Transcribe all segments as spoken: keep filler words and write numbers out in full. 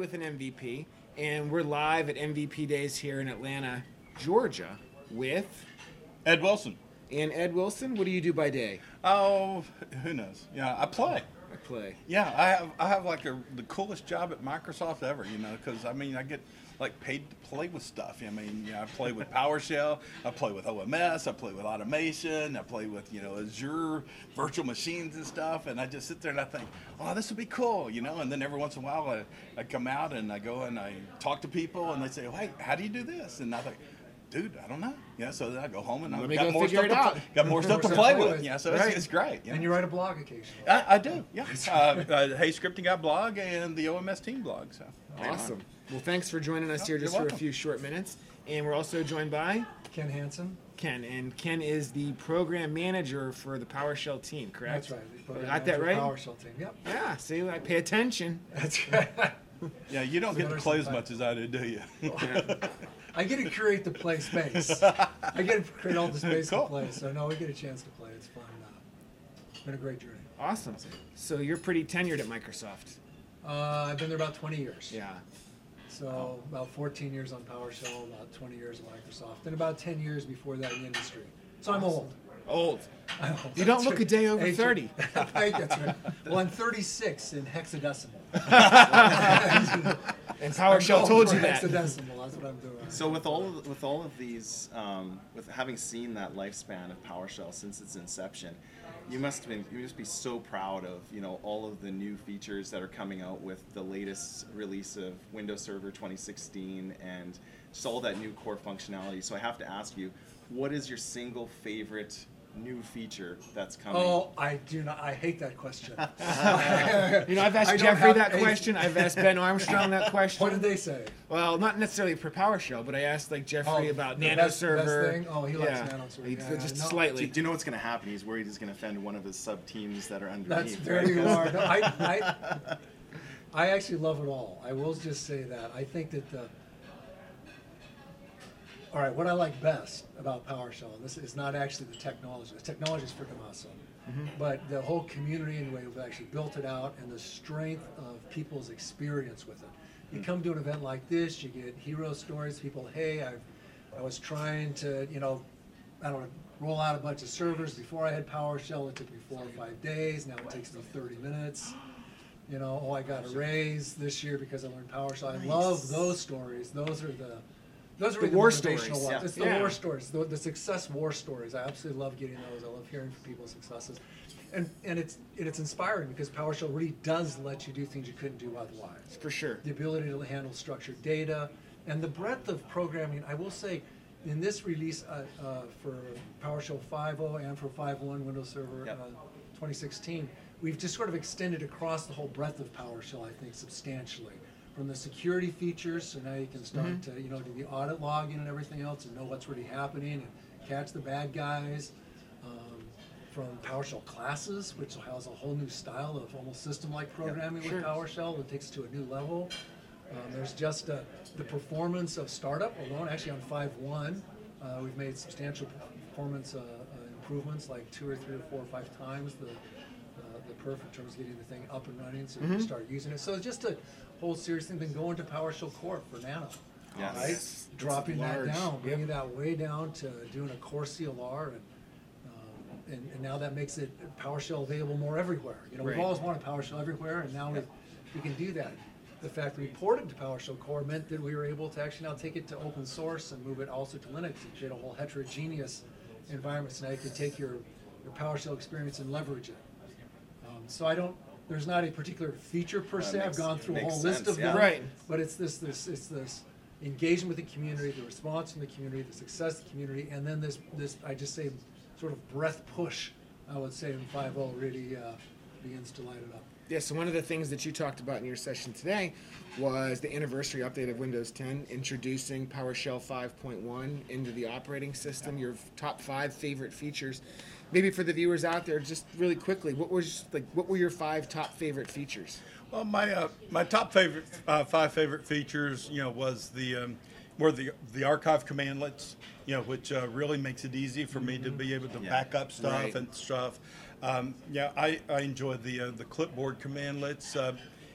with an M V P, and we're live at M V P Days here in Atlanta, Georgia, with Ed Wilson. And Ed Wilson, what do you do by day? Oh, who knows? Yeah, I play. I play. Yeah, I have I have like a, the coolest job at Microsoft ever, you know, because I mean I get like paid to play with stuff. I mean, yeah, I play with PowerShell, I play with O M S, I play with automation, I play with, you know, Azure virtual machines and stuff, and I just sit there and I think, oh, this would be cool, you know, and then every once in a while I, I come out and I go and I talk to people and they say, hey, how do you do this? And I think, dude, I don't know. Yeah, so then I go home and I've got more, stuff to, play, got more stuff to play with. Yeah, so right. it's, it's great. Yeah. And you write a blog occasionally. I, I do, yeah. uh, uh, Hey Scripting Guy blog and the O M S Team blog. So awesome. Well, thanks for joining us oh, here just for a few short minutes. And we're also joined by Ken Hansen. Ken, and Ken is the program manager for the PowerShell team, correct? That's right. The Got that right? PowerShell team. Yep. Yeah. See, I pay attention. That's right. Yeah, you don't get to play as much as I do, do you? I get to create the play space. I get to create all the space Cool. to play. So no, we get a chance to play. It's fun. Uh, it's been a great journey. Awesome. So you're pretty tenured at Microsoft. Uh, I've been there about twenty years. Yeah. So about fourteen years on PowerShell, about twenty years at Microsoft, and about ten years before that in the industry. So I'm old. Old. I'm old. You don't look a day over Age- thirty. Thank you, that's right. Well, I'm thirty-six in hexadecimal. And PowerShell I'm told going you for that. Hexadecimal, that's what I'm doing. So with all of, with all of these, um, with having seen that lifespan of PowerShell since its inception, you must have been, you must be so proud of, you know, all of the new features that are coming out with the latest release of Windows Server twenty sixteen and just all that new core functionality. So I have to ask you, what is your single favorite new feature that's coming? Oh, I do not. I hate that question. You know, I've I asked don't Jeffrey have that a- question. I've asked Ben Armstrong that question. What did they say? Well, not necessarily for PowerShell, but I asked like Jeffrey Oh, about the Nano best- Server. best thing? Oh, he likes yeah. Nano Server. He- Yeah, just no. Do, slightly. do you know what's going to happen? He's worried he's going to offend one of his sub teams that are underneath. That's there right? you are. No, I, I, I actually love it all. I will just say that. I think that the. All right, what I like best about PowerShell, and this is not actually the technology. The technology is freaking awesome. Mm-hmm. But the whole community and the way we've actually built it out and the strength of people's experience with it. You come to an event like this, you get hero stories, people, hey, I've, I was trying to, you know, I don't know, roll out a bunch of servers. Before I had PowerShell, it took me four or five days. Now it takes me thirty minutes. You know, oh, I got a raise this year because I learned PowerShell. I love those stories. Those are the, those are The the war motivational stories, ones. yeah. It's the Yeah. war stories, the, the success war stories. I absolutely love getting those. I love hearing from people's successes, and and it's and it's inspiring because PowerShell really does let you do things you couldn't do otherwise. For sure. The ability to handle structured data and the breadth of programming. I will say, in this release uh, uh, for PowerShell five point oh and for five point one Windows Server Yep. uh, twenty sixteen, we've just sort of extended across the whole breadth of PowerShell, I think, substantially. From the security features, so now you can start Mm-hmm. to, you know, do the audit logging and everything else and know what's really happening and catch the bad guys. Um, from PowerShell classes, which has a whole new style of almost system-like programming sure. with PowerShell that takes it to a new level. Um, there's just uh, the performance of startup alone. Actually, on five point one, uh, we've made substantial performance uh, uh, improvements, like two or three or four or five times the uh, the perf in terms of getting the thing up and running, so you can start using it. So it's just a whole series thing. Then going to PowerShell Core for Nano, Yes. right? It's Dropping that large. down, bringing Yep. that way down to doing a core C L R, and um, and, and now that makes it PowerShell available more everywhere. You know, Right. we've always wanted PowerShell everywhere, and now we we can do that. The fact that we ported to PowerShell Core meant that we were able to actually now take it to open source and move it also to Linux and create a whole heterogeneous environment. So now you can take your, your PowerShell experience and leverage it. Um, so I don't, there's not a particular feature per That se. makes- I've gone through a makes whole list sense, of yeah. them. Right. But it's this, this, it's this engagement with the community, the response from the community, the success of the community, and then this, this I just say, sort of breath push, I would say in five point oh really uh, begins to light it up. Yeah, so one of the things that you talked about in your session today was the anniversary update of Windows ten, introducing PowerShell five point one into the operating system, your top five favorite features. Maybe for the viewers out there, just really quickly, what was like what were your five top favorite features? Well, my uh, my top favorite uh, five favorite features, you know, was the um, were the the archive commandlets, you know, which uh, really makes it easy for me to be able to Yeah. back up stuff Right. and stuff. Um, yeah, I, I enjoy the uh, the clipboard commandlets. Uh,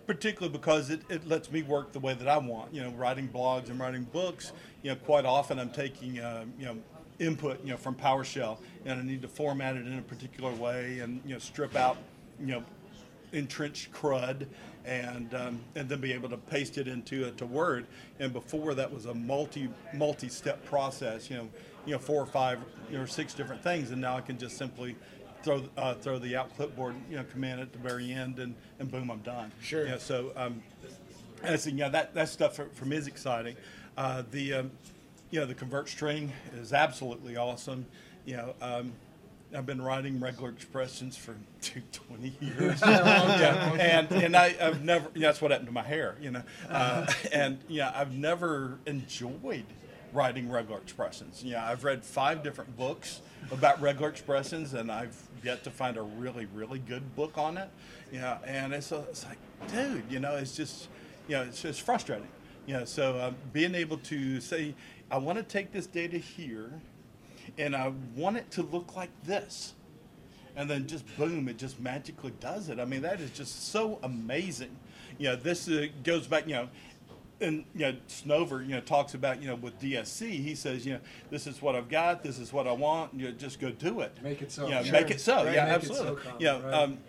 particularly because it, it lets me work the way that I want. You know, writing blogs and writing books. You know, quite often I'm taking uh, you know input you know from PowerShell, and I need to format it in a particular way, and you know strip out you know entrenched crud, and um, and then be able to paste it into uh, to Word. And before that was a multi multi step process. You know, you know four or five you know, or six different things, and now I can just simply throw uh, throw the out clipboard you know command at the very end, and, and boom, I'm done. Sure. You know, so um, and so, yeah, that that stuff for, for me is exciting. Uh, the um, you know the convert string is absolutely awesome. You know. Um, I've been writing regular expressions for twenty years, yeah, and and I, I've never. Yeah, that's what happened to my hair, you know. Uh, and yeah, I've never enjoyed writing regular expressions. Yeah, I've read five different books about regular expressions, and I've yet to find a really, really good book on it. Yeah, and it's, a, it's like, dude, you know, it's just, you know, it's just frustrating. Yeah, so um, being able to say, I want to take this data here, and I want it to look like this, and then just boom, it just magically does it. I mean, that is just so amazing. You know, this uh, goes back, you know, and you know, Snover, you know, talks about, you know, with D S C, he says, you know, this is what I've got, this is what I want, you know, just go do it. Make it so. Yeah, Sure. make it so. Right, Yeah, make it so absolutely. common, yeah, right. um,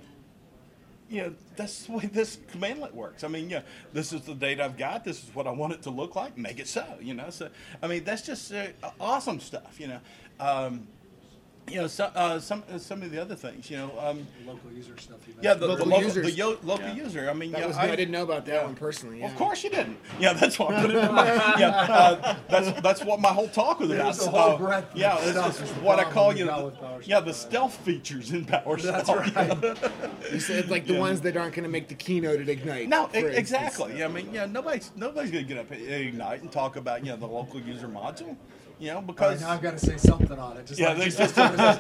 you know, that's the way this commandlet works. I mean, yeah, this is the data I've got. This is what I want it to look like. Make it so. You know, so I mean, that's just uh, awesome stuff. You know, um, you know, so, uh, some uh, some of the other things. You know, um, Local user stuff you yeah, mentioned. the Local the local, users. the yo- local Yeah. user. I mean, That yeah, was new. I, didn't know about that one personally. Yeah. Of course you didn't. Yeah, that's why I put it in my, yeah, uh, that's that's what my whole talk was about. There's a whole Uh, breadth of yeah, stuff it's, is it's the what I problem call we've you got know, with PowerShell. yeah, the stealth features in PowerShell. That's right. You said like the Yeah. ones that aren't going to make the keynote at Ignite. No, for e- instance. exactly. Yeah, I mean, yeah, nobody's nobody's gonna get up at Ignite and talk about you know the local user module, you know, All right, because now I've got to say something on it. Just yeah, like there's just,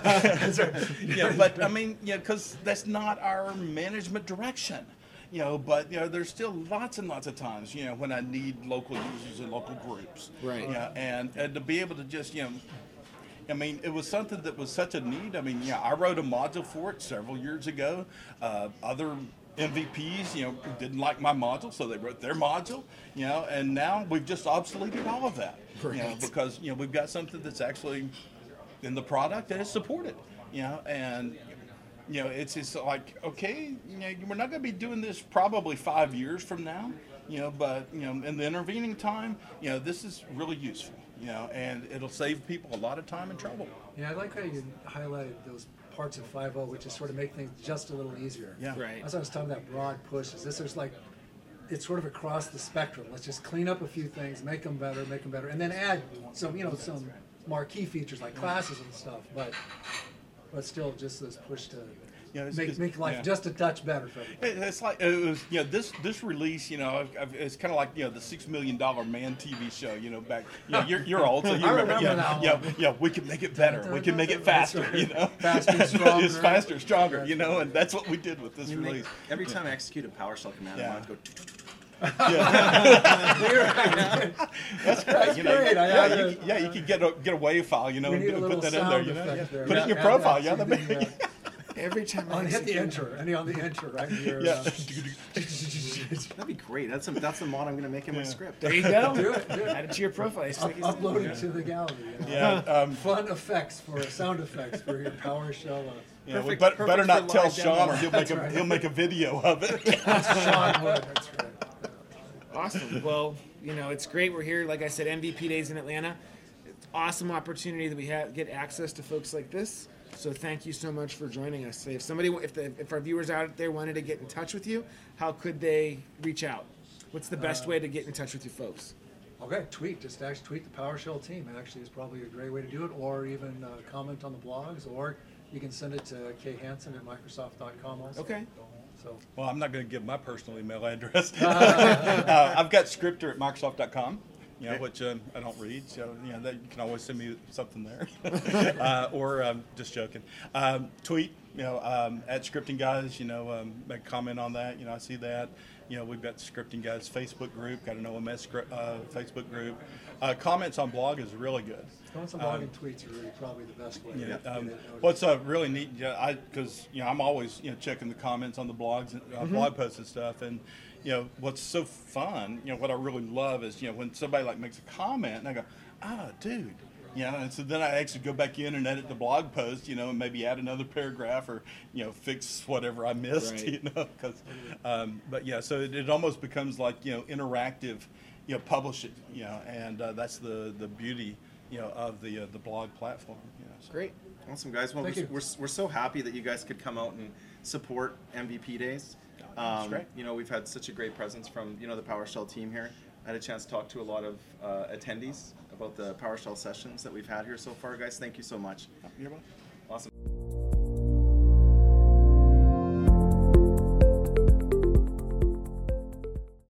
just yeah, but I mean, yeah, because that's not our management direction, you know. But you know, there's still lots and lots of times, you know, when I need local users and local groups, Right. Yeah, and, and to be able to just you know. I mean, it was something that was such a need. I mean, yeah, I wrote a module for it several years ago. Uh, other M V Ps, you know, didn't like my module, so they wrote their module, you know, and now we've just obsoleted all of that, you know, Right. because, you know, we've got something that's actually in the product that is supported, you know, and, you know, it's just like, okay, you know, we're not going to be doing this probably five years from now, you know, but, you know, in the intervening time, you know, this is really useful, you know, and it'll save people a lot of time and trouble. yeah, I like how you highlighted those parts of five point oh, which is sort of make things just a little easier. Yeah. Right. That's what I was talking about, broad pushes. This is like, it's sort of across the spectrum. Let's just clean up a few things, make them better, make them better, and then add some, you know, some marquee features like classes and stuff, but but still just this push to Yeah, it's- make, it's- make life yeah. just a touch better for everybody. It- It's like it was, you know, this this release, you know, I've, I've, it's kind of like you know the Six Million Dollar Man T V show, you know, back. You know, you're you're old, so you I remember. remember yeah, that yeah, one. yeah. We can make it better. We can make it That's faster. right. You know, Faster, stronger. it's faster, stronger. You know, and that's what we did with this You make- release. every time I execute a PowerShell command, Yeah. I want to go. That's great. You know, great. I yeah, have you, a- can- yeah, you can get a get a wave file, you know, We and need a put little that in there. sound You know, effect yeah. there. Put it in your Add that profile. to Yeah, the, that uh, Every time I on hit the execute- enter, any on the enter, right? Your, yeah. uh, That'd be great. That's a, that's the mod I'm going to make in my Yeah. script. There you go. Do it, do it. Add it to your profile. It's Up, like- upload it to the gallery. You know? Yeah. Um, Fun effects for sound effects for your PowerShell. Uh, yeah, we Perfect- better, perfect better for not tell live Sean, demo. or he'll make That's a right. he'll make a video of it. Sean Wood, that's right. Awesome. Well, you know, it's great. We're here, like I said, M V P Days in Atlanta. It's awesome opportunity that we have get access to folks like this. So thank you so much for joining us. If somebody, if the, if our viewers out there wanted to get in touch with you, how could they reach out? What's the best way to get in touch with you folks? Okay, tweet. Just actually tweet the PowerShell team. Actually, is probably a great way to do it. Or even uh, comment on the blogs. Or you can send it to k hansen at microsoft dot com also. Okay. So Well, I'm not going to give my personal email address. uh, I've got scripter at microsoft dot com, you know, which um, I don't read, so you know that you can always send me something there, uh, or um, just joking. Um, tweet, you know, um, at scripting guys, you know, um, make a comment on that. You know, I see that. You know, we've got the Scripting Guys Facebook group, got an O M S script, uh, Facebook group. Uh, comments on blog is really good. Comments on blogging tweets are really probably the best way. Yeah. to get Um, it noticed. what's uh, really neat, yeah, I because you know I'm always you know checking the comments on the blogs, and, uh, blog posts and stuff, and you know what's so fun, you know what I really love is you know when somebody like makes a comment and I go, ah, dude. You know, and so then I actually go back in and edit the blog post, you know, and maybe add another paragraph or, you know, fix whatever I missed, Right. you know, because, um, but yeah, so it, it almost becomes like, you know, interactive, you know, publishing, you know, and uh, that's the, the beauty, you know, of the uh, the blog platform. You know, so. Great. Awesome, guys. Well, Thank we're, you. we're, we're so happy that you guys could come out and support M V P Days. That's Um, great. You know, we've had such a great presence from, you know, the PowerShell team here. I had a chance to talk to a lot of uh, attendees about the PowerShell sessions that we've had here so far, guys. Thank you so much. You're welcome. Awesome.